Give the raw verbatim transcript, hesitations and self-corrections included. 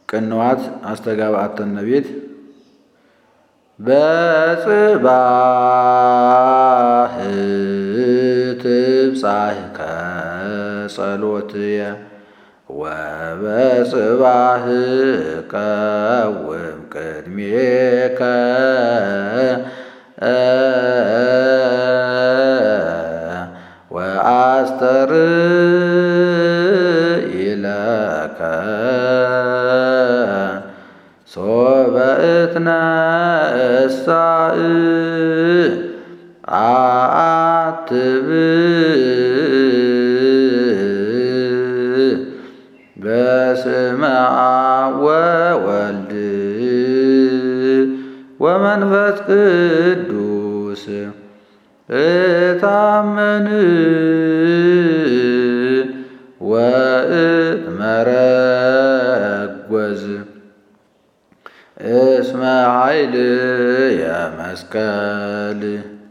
ቅንዋት አስተጋብአተ እመቤት በጽባህ ትብጻሕ ከጸሎትየ ወበጽባህ ቀውም ቅድሜከ ወአስተርኢ ለከ ሶበ እትነሣእ አአትብ በስመ አብ ወወልድ ወመንፈስ ቅዱስ እታመን ወእትመረጐዝ እስመ ኃይልየ መስቀል